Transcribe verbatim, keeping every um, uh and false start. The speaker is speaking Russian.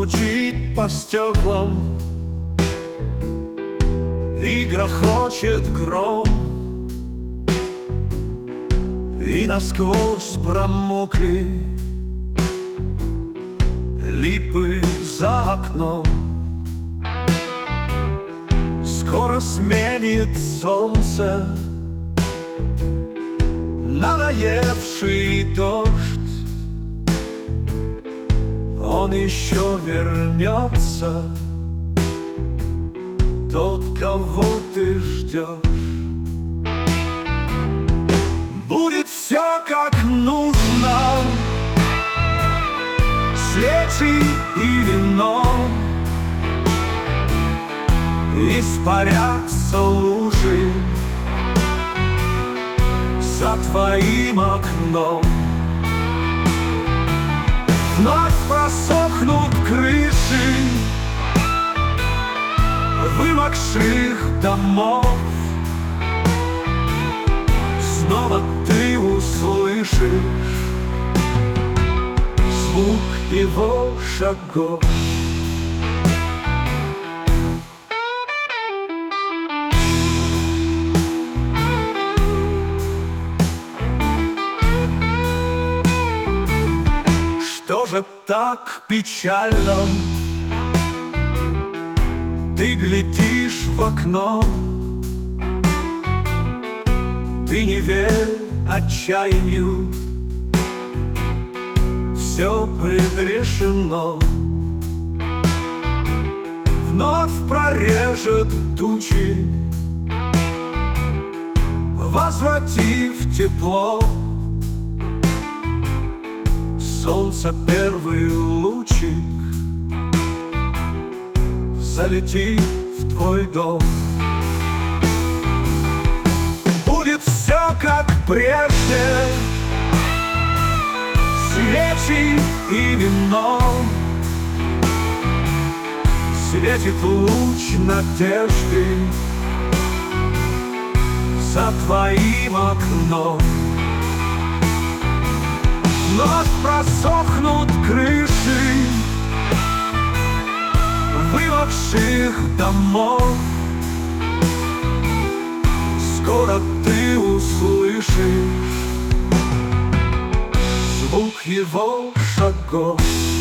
стучит по стеклам и грохочет гром, и насквозь промокли липы за окном. Скоро сменит солнце надоевший дождь. Он еще вернется, тот, кого ты ждешь. Будет все как нужно, свечи и вино, испарятся лужи за твоим окном. Вновь просохнут крыши вымокших домов. Снова ты услышишь звук его шагов. Что же так печально? Ты глядишь в окно, ты не верь отчаянию, все предрешено. Вновь прорежет тучи, возвратив тепло. Солнце первый лучик залетит в твой дом. Будет все как прежде, свечи и вино. Светит луч надежды за твоим окном. Вновь просохнут крыши вымокших домов. Скоро ты услышишь звук его шагов.